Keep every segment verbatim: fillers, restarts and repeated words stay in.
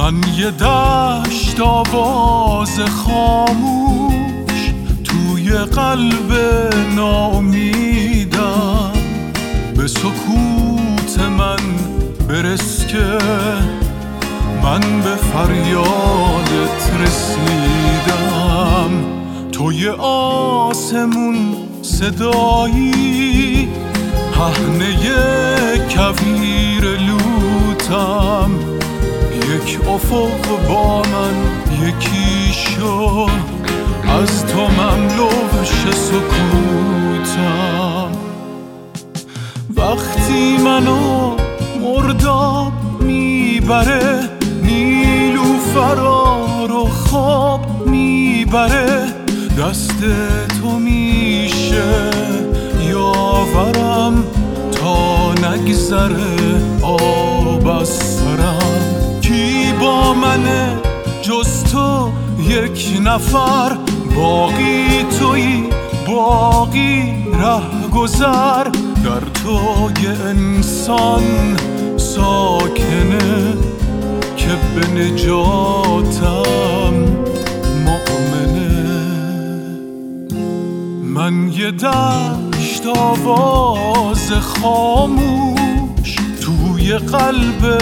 من یه دشت آواز خاموش توی قلب ناامیدم، به سکوت من برس که من به فریادت رسیدم. توی آسمون صدایی، پهنه کویر لوتم، یک افق با من یکی شو، از تو مملوش سکوتم. وقتی منو مرداب میبره، نیلوفرا رو خواب میبره، دست تو میشه یاورم تا نگذره آب از سرم. کی با منه جز تو یک نفر، باقی تویی باقی ره گذر، در تو یه انسان ساکنه که به نجاتم مؤمنه. من یه دشت آواز خاموش توی قلب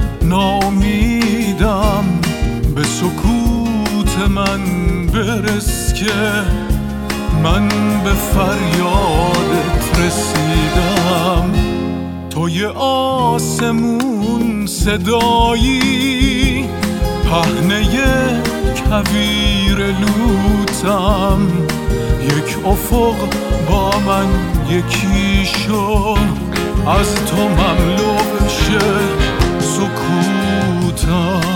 ناامیدم، به سکوت من برس که من به فریادت رسیدم. توی آسمون صدایی، پهنه کویر لوتم، یک افق با من یکی شو، از تو مملو شه سکوتم.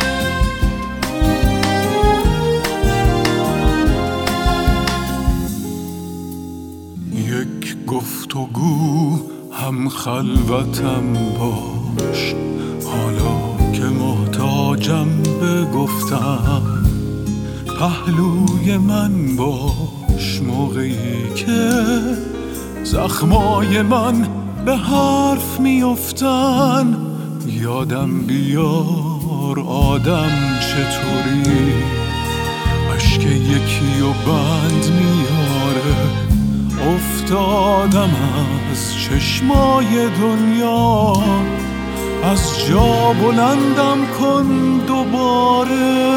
یک گفتگو هم خلوتم باش، حالا که محتاجم به گفتم، پهلوی من باش موقعی که زخمای من به حرف میافتن. یادم بیار آدم چطوری، اشک یکی و بند میاره، افتادم از چشمای دنیا، از جا بلندم کن دوباره.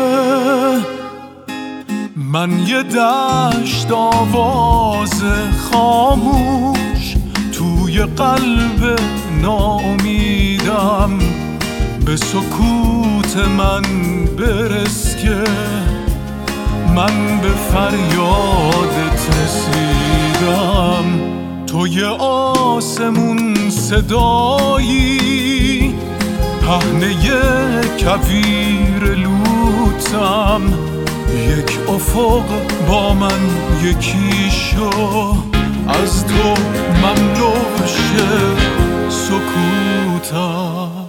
من یه دشت آواز خاموش توی قلب ناامیدم، به سکوت من برس که من به فریادت رسیدم. توی آسمون صدایی، پهنه کویر لوتم، یک افق با من یکی شو، از تو مملو شه سکوتم.